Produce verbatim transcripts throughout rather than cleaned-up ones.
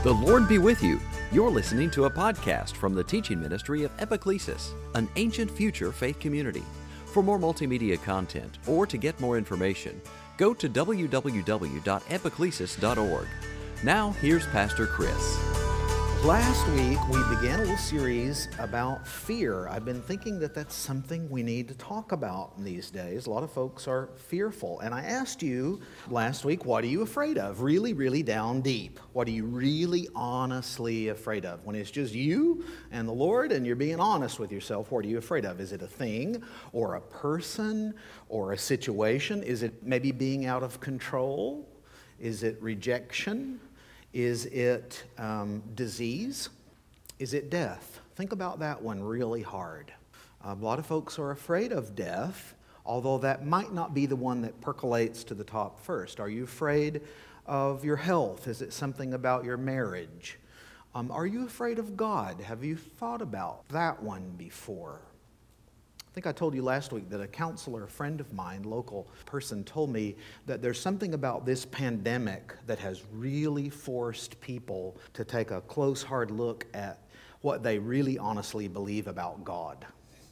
The Lord be with you. You're listening to a podcast from the teaching ministry of Epiclesis, an ancient future faith community. For more multimedia content or to get more information, go to w w w dot epiclesis dot org. Now, here's Pastor Chris. Last week, we began a little series about fear. I've been thinking that that's something we need to talk about these days. A lot of folks are fearful. And I asked you last week, what are you afraid of? Really, really down deep. What are you really honestly afraid of? When it's just you and the Lord and you're being honest with yourself, what are you afraid of? Is it a thing or a person or a situation? Is it maybe being out of control? Is it rejection? Is it um, disease? Is it death? Think about that one really hard. A lot of folks are afraid of death, although that might not be the one that percolates to the top first. Are you afraid of your health? Is it something about your marriage? Um, are you afraid of God? Have you thought about that one before? I think I told you last week that a counselor, a friend of mine, local person, told me that there's something about this pandemic that has really forced people to take a close, hard look at what they really honestly believe about God.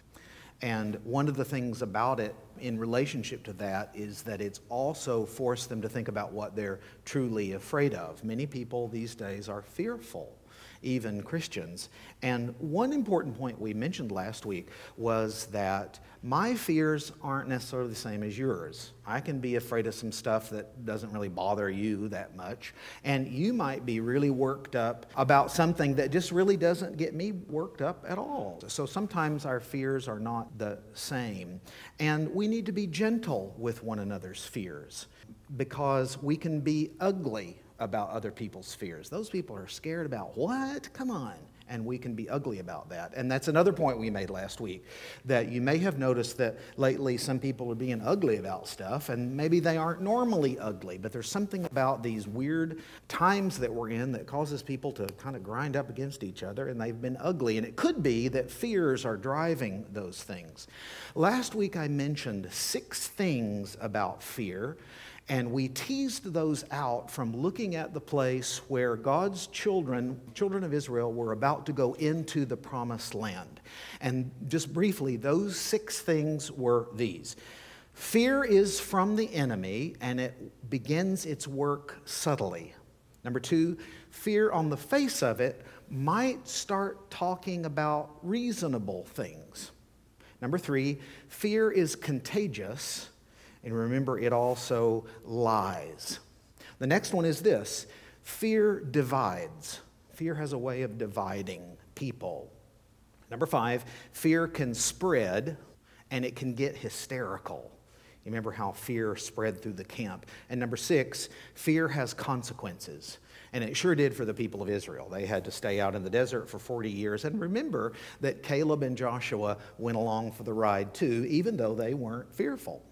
And one of the things about it in relationship to that is that it's also forced them to think about what they're truly afraid of. Many people these days are fearful, even Christians. And one important point we mentioned last week was that my fears aren't necessarily the same as yours. I can be afraid of some stuff that doesn't really bother you that much, and you might be really worked up about something that just really doesn't get me worked up at all. So sometimes our fears are not the same, and we need to be gentle with one another's fears because we can be ugly about other people's fears. Those people are scared about what? Come on. And we can be ugly about that. And that's another point we made last week, that you may have noticed that lately some people are being ugly about stuff, and maybe they aren't normally ugly, but there's something about these weird times that we're in that causes people to kind of grind up against each other, and they've been ugly. And it could be that fears are driving those things. Last week I mentioned six things about fear, and we teased those out from looking at the place where God's children, children of Israel, were about to go into the promised land. And just briefly, those six things were these. Fear is from the enemy, and it begins its work subtly. Number two, fear on the face of it might start talking about reasonable things. Number three, fear is contagious. And remember, it also lies. The next one is this: fear divides. Fear has a way of dividing people. Number five, fear can spread, and it can get hysterical. You remember how fear spread through the camp. And number six, fear has consequences. And it sure did for the people of Israel. They had to stay out in the desert for forty years. And remember that Caleb and Joshua went along for the ride too, even though they weren't fearful.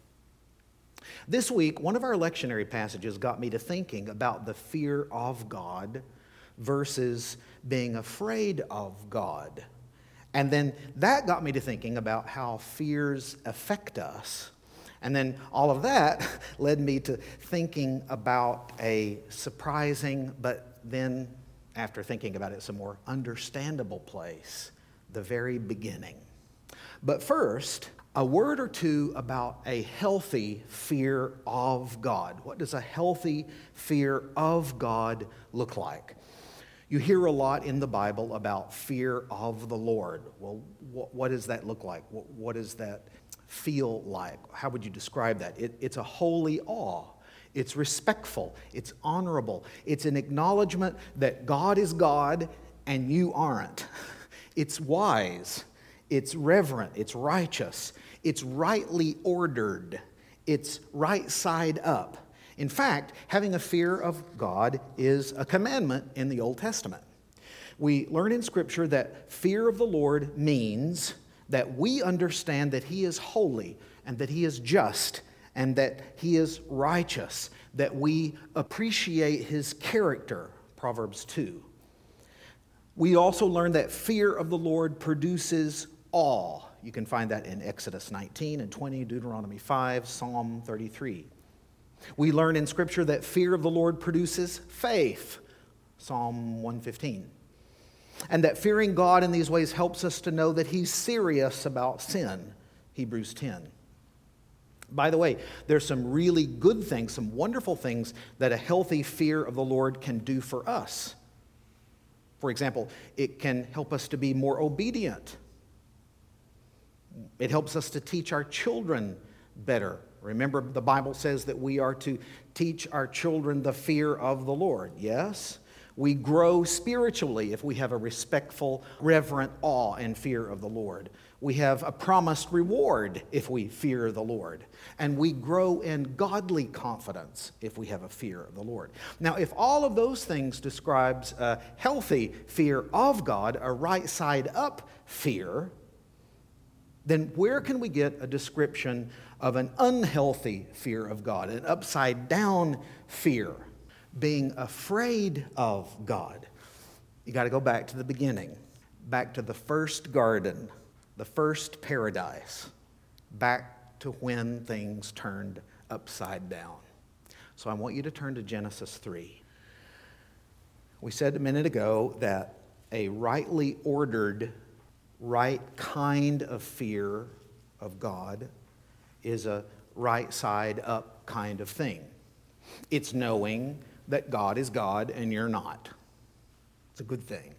This week, one of our lectionary passages got me to thinking about the fear of God versus being afraid of God. And then that got me to thinking about how fears affect us. And then all of that led me to thinking about a surprising, but then after thinking about it some more, understandable place, the very beginning. But first, a word or two about a healthy fear of God. What does a healthy fear of God look like? You hear a lot in the Bible about fear of the Lord. Well, what, what does that look like? What, what does that feel like? How would you describe that? It, it's a holy awe. It's respectful. It's honorable. It's an acknowledgement that God is God and you aren't. It's wise. It's reverent, it's righteous, it's rightly ordered, it's right side up. In fact, having a fear of God is a commandment in the Old Testament. We learn in Scripture that fear of the Lord means that we understand that He is holy and that He is just and that He is righteous, that we appreciate His character, Proverbs two. We also learn that fear of the Lord produces awe. You can find that in Exodus nineteen and twenty, Deuteronomy five, Psalm thirty-three. We learn in Scripture that fear of the Lord produces faith. Psalm one fifteen. And that fearing God in these ways helps us to know that He's serious about sin, Hebrews ten. By the way, there's some really good things, some wonderful things that a healthy fear of the Lord can do for us. For example, it can help us to be more obedient. It helps us to teach our children better. Remember, the Bible says that we are to teach our children the fear of the Lord. Yes? We grow spiritually if we have a respectful, reverent awe and fear of the Lord. We have a promised reward if we fear the Lord. And we grow in godly confidence if we have a fear of the Lord. Now, if all of those things describes a healthy fear of God, a right side up fear, then where can we get a description of an unhealthy fear of God, an upside down fear? Being afraid of God. You got to go back to the beginning, back to the first garden, the first paradise, back to when things turned upside down. So I want you to turn to Genesis three. We said a minute ago that a rightly ordered, right kind of fear of God is a right side up kind of thing. It's knowing that God is God and you're not. It's a good thing.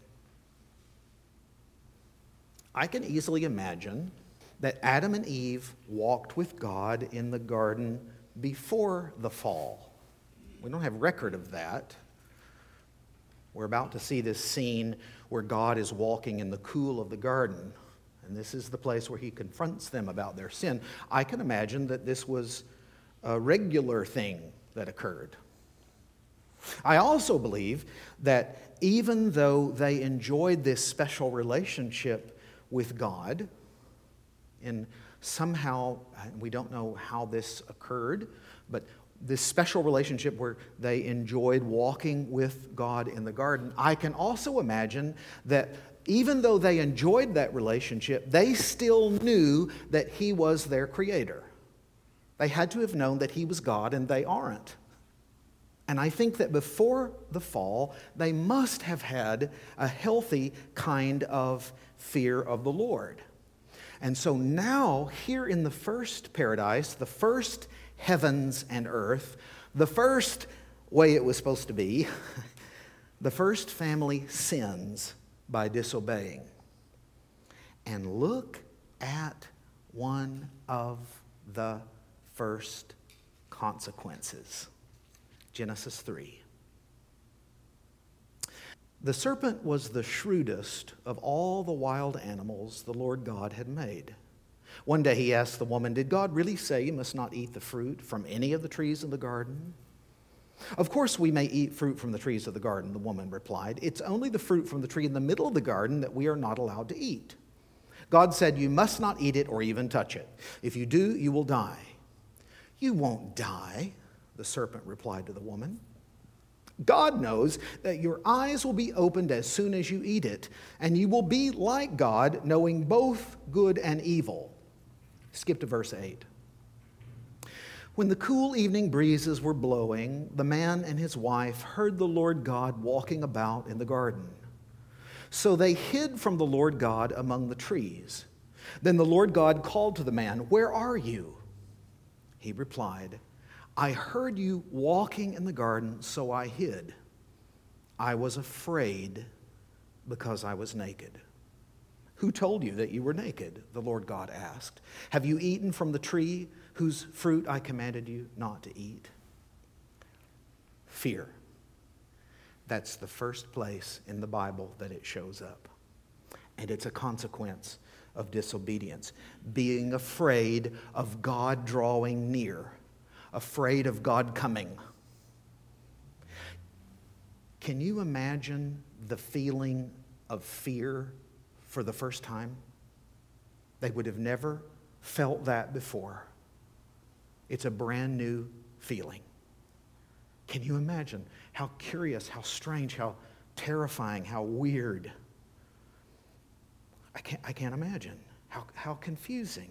I can easily imagine that Adam and Eve walked with God in the garden before the fall. We don't have record of that. We're about to see this scene where God is walking in the cool of the garden, and this is the place where He confronts them about their sin. I can imagine that this was a regular thing that occurred. I also believe that even though they enjoyed this special relationship with God, and somehow, we don't know how this occurred, but this special relationship where they enjoyed walking with God in the garden, I can also imagine that even though they enjoyed that relationship, they still knew that He was their creator. They had to have known that He was God, and they aren't. And I think that before the fall, they must have had a healthy kind of fear of the Lord. And so now, here in the first paradise, the first heavens and earth, the first way it was supposed to be, the first family sins by disobeying. And look at one of the first consequences. Genesis three. The serpent was the shrewdest of all the wild animals the Lord God had made. One day he asked the woman, "Did God really say you must not eat the fruit from any of the trees in the garden?" "Of course we may eat fruit from the trees of the garden," the woman replied. "It's only the fruit from the tree in the middle of the garden that we are not allowed to eat. God said you must not eat it or even touch it. If you do, you will die." "You won't die," the serpent replied to the woman. "God knows that your eyes will be opened as soon as you eat it, and you will be like God, knowing both good and evil." Skip to verse eight. When the cool evening breezes were blowing, the man and his wife heard the Lord God walking about in the garden. So they hid from the Lord God among the trees. Then the Lord God called to the man, "Where are you?" He replied, "I heard you walking in the garden, so I hid. I was afraid because I was naked." "Who told you that you were naked?" the Lord God asked. "Have you eaten from the tree whose fruit I commanded you not to eat?" Fear. That's the first place in the Bible that it shows up. And it's a consequence of disobedience. Being afraid of God drawing near. Afraid of God coming. Can you imagine the feeling of fear for the first time? They would have never felt that before. It's a brand new feeling. Can you imagine how curious, how strange, how terrifying, how weird? I can't, I can't imagine. How, how confusing.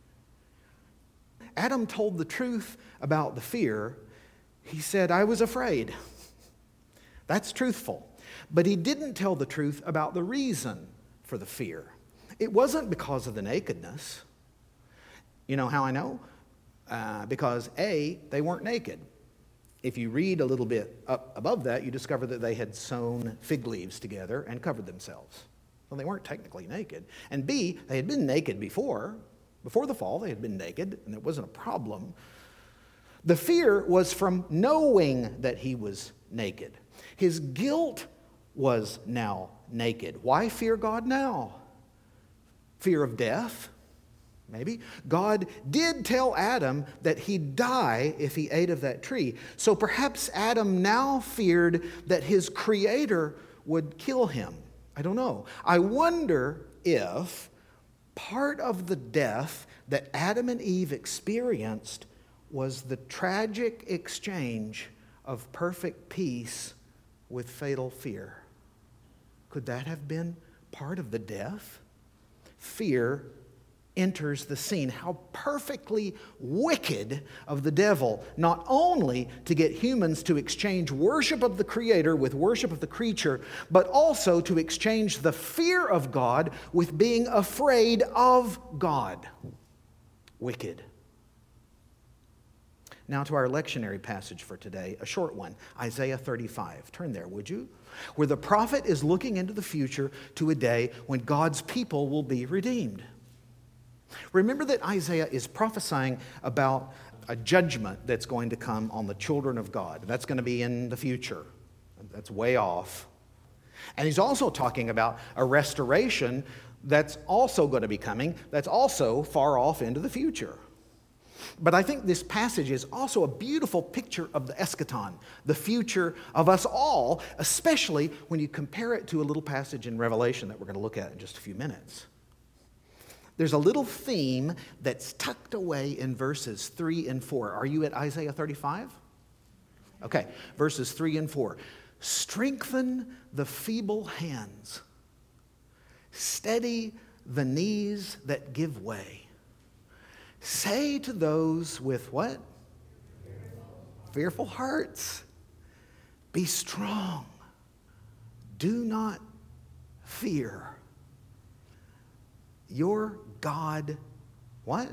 Adam told the truth about the fear. He said, "I was afraid." That's truthful. But he didn't tell the truth about the reason for the fear. It wasn't because of the nakedness. You know how I know? Uh, because A, they weren't naked. If you read a little bit up above that, you discover that they had sewn fig leaves together and covered themselves. Well, they weren't technically naked. And B, they had been naked before. Before the fall, they had been naked, and it wasn't a problem. The fear was from knowing that he was naked. His guilt was now naked. Why fear God now? Fear of death? Maybe. God did tell Adam that he'd die if he ate of that tree. So perhaps Adam now feared that his Creator would kill him. I don't know. I wonder if part of the death that Adam and Eve experienced was the tragic exchange of perfect peace with fatal fear. Could that have been part of the death? Fear enters the scene. How perfectly wicked of the devil, not only to get humans to exchange worship of the Creator with worship of the creature, but also to exchange the fear of God with being afraid of God. Wicked. Now to our lectionary passage for today, a short one, Isaiah thirty-five. Turn there, would you? Where the prophet is looking into the future to a day when God's people will be redeemed. Remember that Isaiah is prophesying about a judgment that's going to come on the children of God. That's going to be in the future. That's way off. And he's also talking about a restoration that's also going to be coming, that's also far off into the future. But I think this passage is also a beautiful picture of the eschaton, the future of us all, especially when you compare it to a little passage in Revelation that we're going to look at in just a few minutes. There's a little theme that's tucked away in verses three and four. Are you at Isaiah thirty-five? Okay, verses three and four. Strengthen the feeble hands. Steady the knees that give way. Say to those with what? Fearful hearts. Be strong. Do not fear. Your God, what?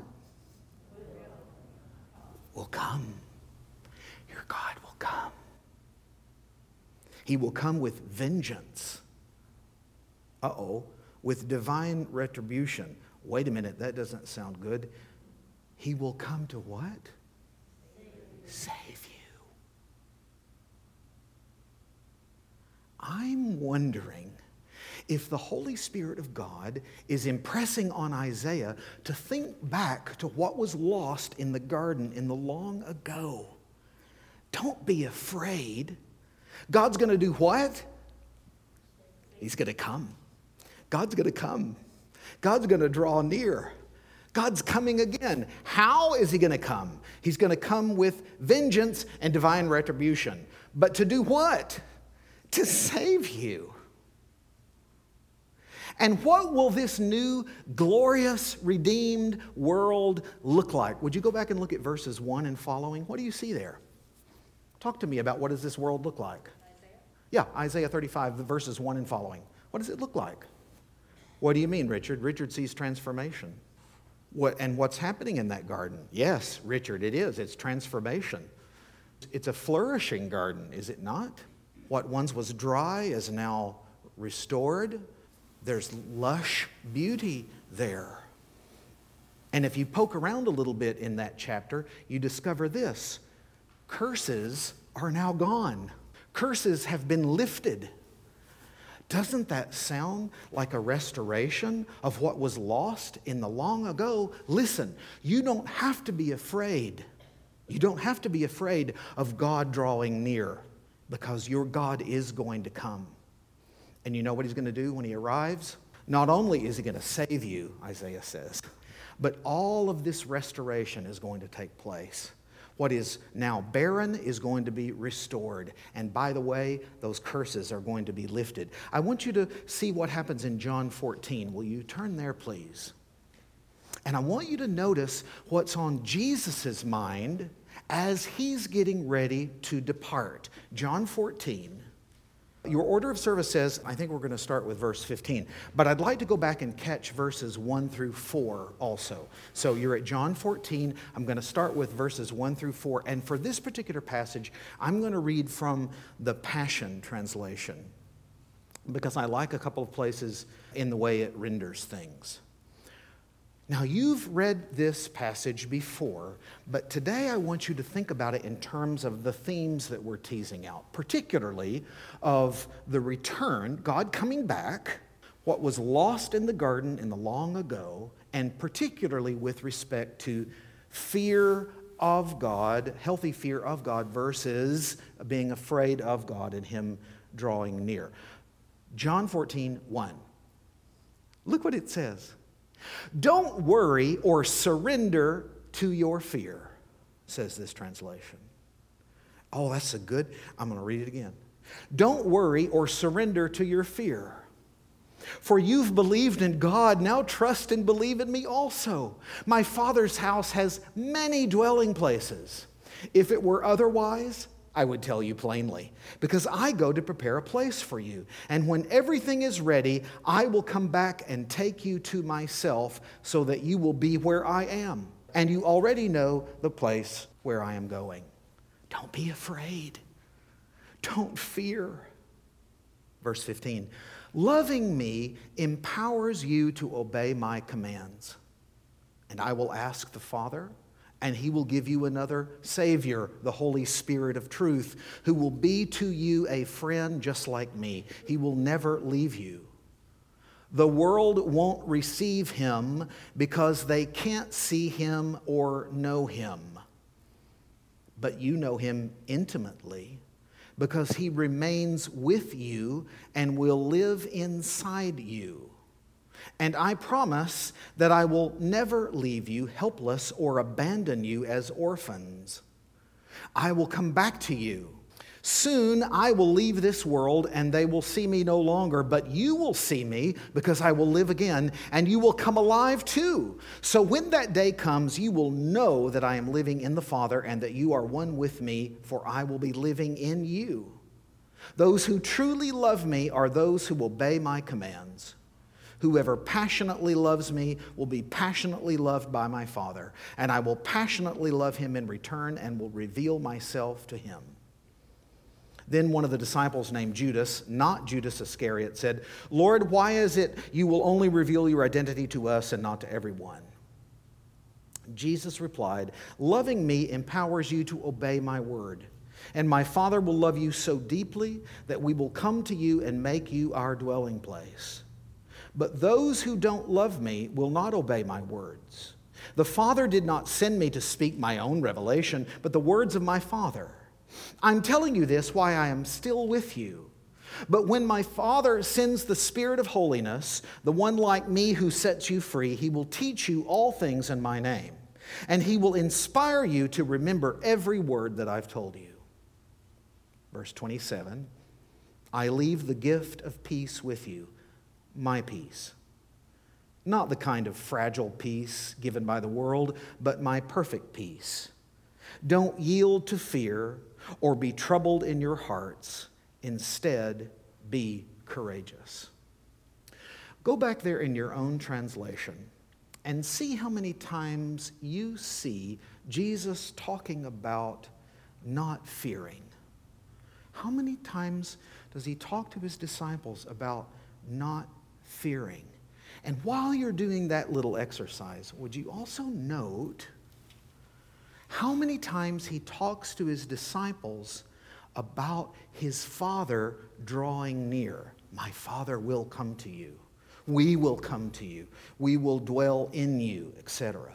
Will come. Your God will come. He will come with vengeance. Uh-oh. With divine retribution. Wait a minute, that doesn't sound good. He will come to what? Save you. I'm wondering if the Holy Spirit of God is impressing on Isaiah to think back to what was lost in the garden in the long ago. Don't be afraid. God's going to do what? He's going to come. God's going to come. God's going to draw near. God's coming again. How is he going to come? He's going to come with vengeance and divine retribution. But to do what? To save you. And what will this new, glorious, redeemed world look like? Would you go back and look at verses one and following? What do you see there? Talk to me about what does this world look like? Isaiah? Yeah, Isaiah thirty-five, verses one and following. What does it look like? What do you mean, Richard? Richard sees transformation. What, and what's happening in that garden? Yes, Richard, it is. It's transformation. It's a flourishing garden, is it not? What once was dry is now restored. There's lush beauty there. And if you poke around a little bit in that chapter, you discover this. Curses are now gone. Curses have been lifted. Doesn't that sound like a restoration of what was lost in the long ago? Listen, you don't have to be afraid. You don't have to be afraid of God drawing near, because your God is going to come. And you know what he's going to do when he arrives? Not only is he going to save you, Isaiah says, but all of this restoration is going to take place. What is now barren is going to be restored. And by the way, those curses are going to be lifted. I want you to see what happens in John fourteen. Will you turn there, please? And I want you to notice what's on Jesus' mind as he's getting ready to depart. John fourteen. Your order of service says, I think we're going to start with verse fifteen, but I'd like to go back and catch verses one through four also. So you're at John fourteen. I'm going to start with verses one through four, and for this particular passage, I'm going to read from the Passion Translation because I like a couple of places in the way it renders things. Now, you've read this passage before, but today I want you to think about it in terms of the themes that we're teasing out, particularly of the return, God coming back, what was lost in the garden in the long ago, and particularly with respect to fear of God, healthy fear of God versus being afraid of God and Him drawing near. John fourteen, one. Look what it says. Don't worry or surrender to your fear, says this translation. Oh, that's a good, I'm going to read it again. Don't worry or surrender to your fear. For you've believed in God, now trust and believe in me also. My Father's house has many dwelling places. If it were otherwise, I would tell you plainly, because I go to prepare a place for you. And when everything is ready, I will come back and take you to myself so that you will be where I am. And you already know the place where I am going. Don't be afraid. Don't fear. Verse fifteen, loving me empowers you to obey my commands. And I will ask the Father, and He will give you another Savior, the Holy Spirit of truth, who will be to you a friend just like me. He will never leave you. The world won't receive Him because they can't see Him or know Him. But you know Him intimately because He remains with you and will live inside you. And I promise that I will never leave you helpless or abandon you as orphans. I will come back to you. Soon I will leave this world and they will see me no longer, but you will see me because I will live again and you will come alive too. So when that day comes, you will know that I am living in the Father and that you are one with me, for I will be living in you. Those who truly love me are those who obey my commands. Whoever passionately loves me will be passionately loved by my Father, and I will passionately love him in return and will reveal myself to him. Then one of the disciples named Judas, not Judas Iscariot, said, Lord, why is it you will only reveal your identity to us and not to everyone? Jesus replied, loving me empowers you to obey my word. And my Father will love you so deeply that we will come to you and make you our dwelling place. But those who don't love me will not obey my words. The Father did not send me to speak my own revelation, but the words of my Father. I'm telling you this while I am still with you. But when my Father sends the Spirit of holiness, the one like me who sets you free, he will teach you all things in my name. And he will inspire you to remember every word that I've told you. Verse twenty-seven, I leave the gift of peace with you, my peace. Not the kind of fragile peace given by the world, but my perfect peace. Don't yield to fear or be troubled in your hearts. Instead, be courageous. Go back there in your own translation and see how many times you see Jesus talking about not fearing. How many times does he talk to his disciples about not fearing? And while you're doing that little exercise, would you also note how many times he talks to his disciples about his Father drawing near? My Father will come to you. We will come to you. We will dwell in you, et cetera.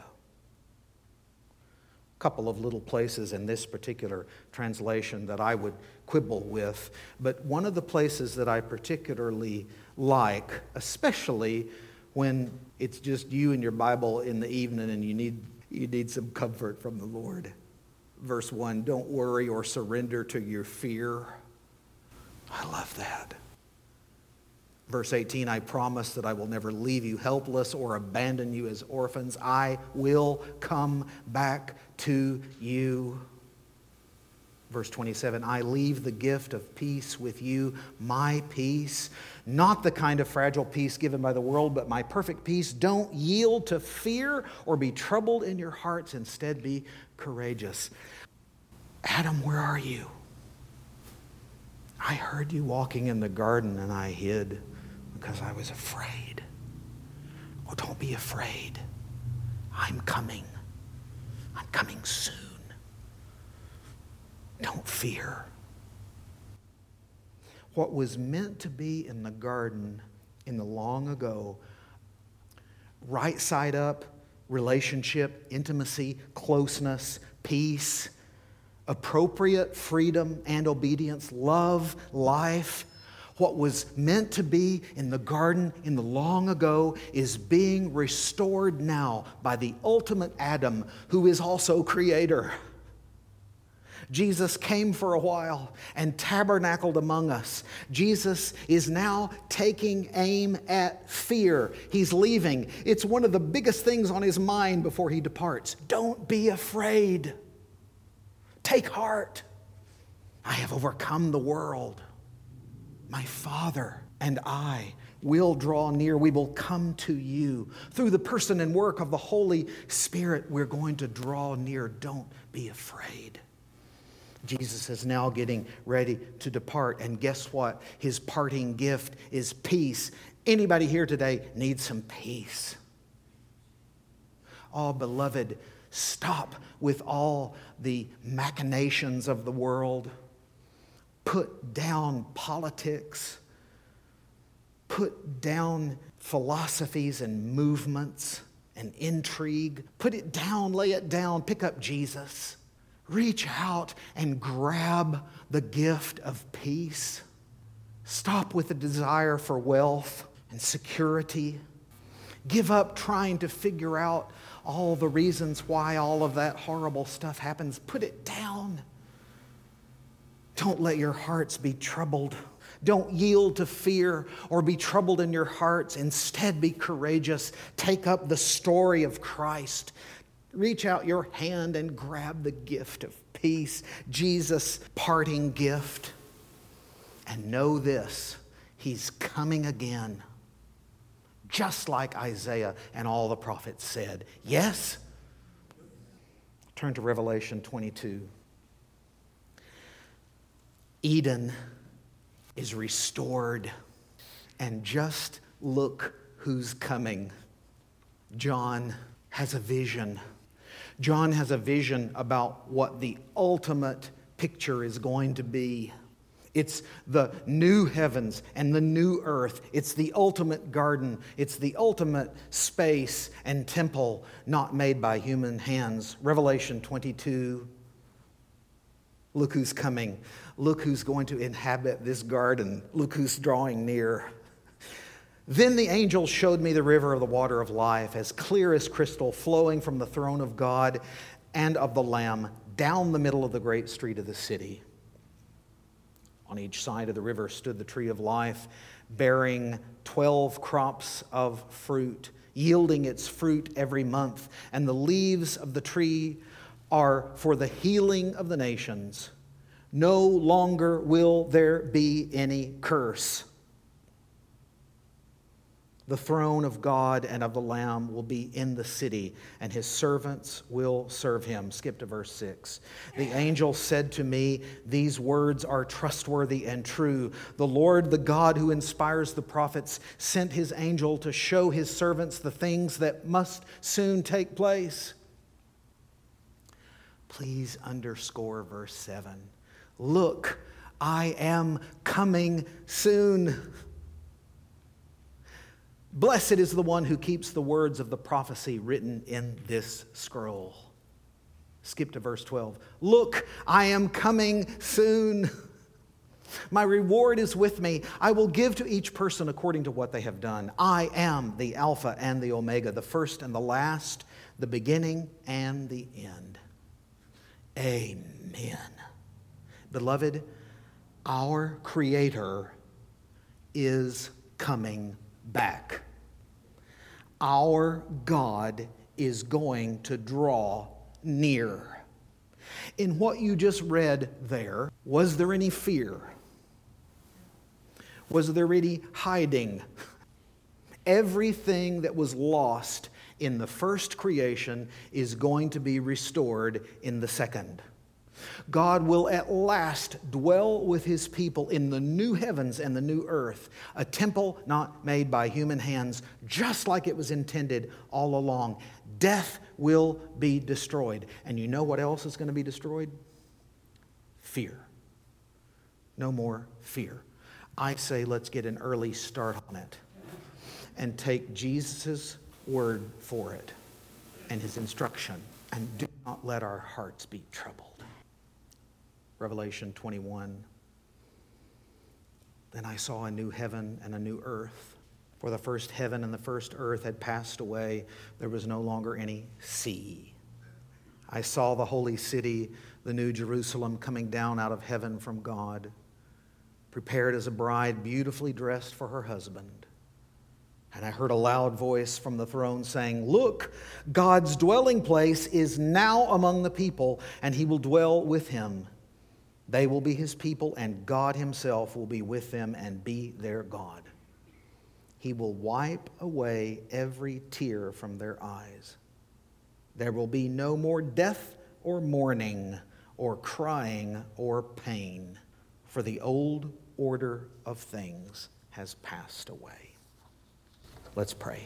A couple of little places in this particular translation that I would quibble with, but one of the places that I particularly like, especially when it's just you and your Bible in the evening and you need you need some comfort from the Lord. Verse one, don't worry or surrender to your fear. I love that. Verse eighteen, I promise that I will never leave you helpless or abandon you as orphans. I will come back to you. Verse twenty-seven, I leave the gift of peace with you, my peace, not the kind of fragile peace given by the world, but my perfect peace. Don't yield to fear or be troubled in your hearts. Instead, be courageous. Adam, where are you? I heard you walking in the garden and I hid because I was afraid. Oh, don't be afraid. I'm coming. I'm coming soon. Don't fear. What was meant to be in the garden in the long ago, right side up, relationship, intimacy, closeness, peace, appropriate freedom and obedience, love, life. What was meant to be in the garden in the long ago is being restored now by the ultimate Adam, who is also creator. Jesus came for a while and tabernacled among us. Jesus is now taking aim at fear. He's leaving. It's one of the biggest things on his mind before he departs. Don't be afraid. Take heart. I have overcome the world. My Father and I will draw near. We will come to you. Through the person and work of the Holy Spirit, we're going to draw near. Don't be afraid. Jesus is now getting ready to depart. And guess what? His parting gift is peace. Anybody here today needs some peace? Oh, beloved, stop with all the machinations of the world. Put down politics. Put down philosophies and movements and intrigue. Put it down, lay it down, pick up Jesus. Reach out and grab the gift of peace. Stop with the desire for wealth and security. Give up trying to figure out all the reasons why all of that horrible stuff happens. Put it down. Don't let your hearts be troubled. Don't yield to fear or be troubled in your hearts. Instead, be courageous. Take up the story of Christ. Reach out your hand and grab the gift of peace, Jesus' parting gift. And know this, he's coming again. Just like Isaiah and all the prophets said. Yes? Turn to Revelation twenty-two. Eden is restored. And just look who's coming. John has a vision. John has a vision about what the ultimate picture is going to be. It's the new heavens and the new earth. It's the ultimate garden. It's the ultimate space and temple not made by human hands. Revelation twenty-two. Look who's coming. Look who's going to inhabit this garden. Look who's drawing near. Then the angel showed me the river of the water of life, as clear as crystal, flowing from the throne of God and of the Lamb down the middle of the great street of the city. On each side of the river stood the tree of life, bearing twelve crops of fruit, yielding its fruit every month. And the leaves of the tree are for the healing of the nations. No longer will there be any curse. The throne of God and of the Lamb will be in the city, and his servants will serve him. Skip to verse six. The angel said to me, these words are trustworthy and true. The Lord, the God who inspires the prophets, sent his angel to show his servants the things that must soon take place. Please underscore verse seven. Look, I am coming soon. Blessed is the one who keeps the words of the prophecy written in this scroll. Skip to verse twelve. Look, I am coming soon. My reward is with me. I will give to each person according to what they have done. I am the Alpha and the Omega, the first and the last, the beginning and the end. Amen. Beloved, our Creator is coming back. Our God is going to draw near. In what you just read there, was there any fear? Was there any hiding? Everything that was lost in the first creation is going to be restored in the second. God will at last dwell with his people in the new heavens and the new earth, a temple not made by human hands, just like it was intended all along. Death will be destroyed. And you know what else is going to be destroyed? Fear. No more fear. I say let's get an early start on it and take Jesus' word for it and his instruction, and do not let our hearts be troubled. Revelation twenty-one. Then I saw a new heaven and a new earth. For the first heaven and the first earth had passed away. There was no longer any sea. I saw the holy city, the new Jerusalem, coming down out of heaven from God, prepared as a bride beautifully dressed for her husband. And I heard a loud voice from the throne saying, "Look, God's dwelling place is now among the people, and he will dwell with him. They will be his people, and God himself will be with them and be their God. He will wipe away every tear from their eyes. There will be no more death or mourning or crying or pain, for the old order of things has passed away." Let's pray.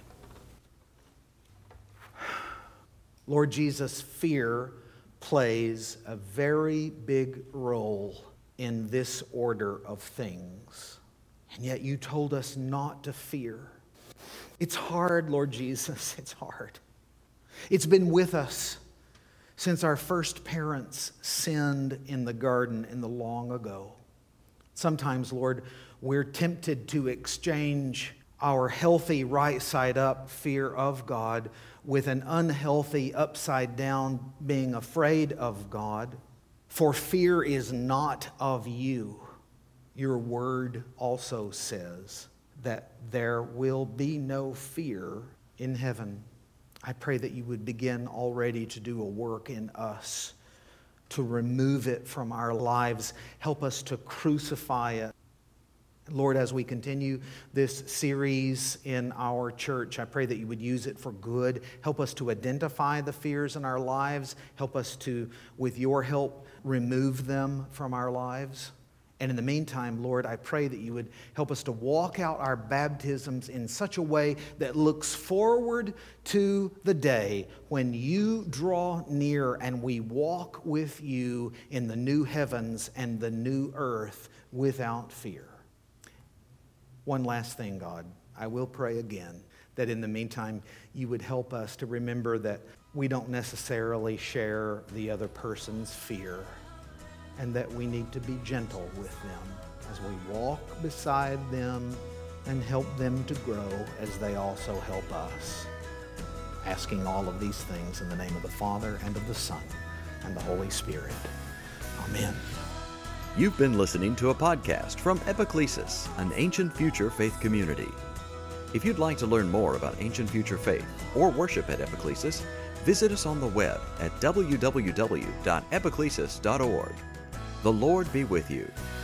Lord Jesus, fear plays a very big role in this order of things. And yet you told us not to fear. It's hard, Lord Jesus, it's hard. It's been with us since our first parents sinned in the garden in the long ago. Sometimes, Lord, we're tempted to exchange our healthy right side up fear of God with an unhealthy upside down being afraid of God. For fear is not of you. Your word also says that there will be no fear in heaven. I pray that you would begin already to do a work in us to remove it from our lives. Help us to crucify it. Lord, as we continue this series in our church, I pray that you would use it for good. Help us to identify the fears in our lives. Help us to, with your help, remove them from our lives. And in the meantime, Lord, I pray that you would help us to walk out our baptisms in such a way that looks forward to the day when you draw near and we walk with you in the new heavens and the new earth without fear. One last thing, God, I will pray again that in the meantime you would help us to remember that we don't necessarily share the other person's fear, and that we need to be gentle with them as we walk beside them and help them to grow as they also help us. Asking all of these things in the name of the Father and of the Son and the Holy Spirit. Amen. You've been listening to a podcast from Epiclesis, an ancient future faith community. If you'd like to learn more about ancient future faith or worship at Epiclesis, visit us on the web at w w w dot epiclesis dot org. The Lord be with you.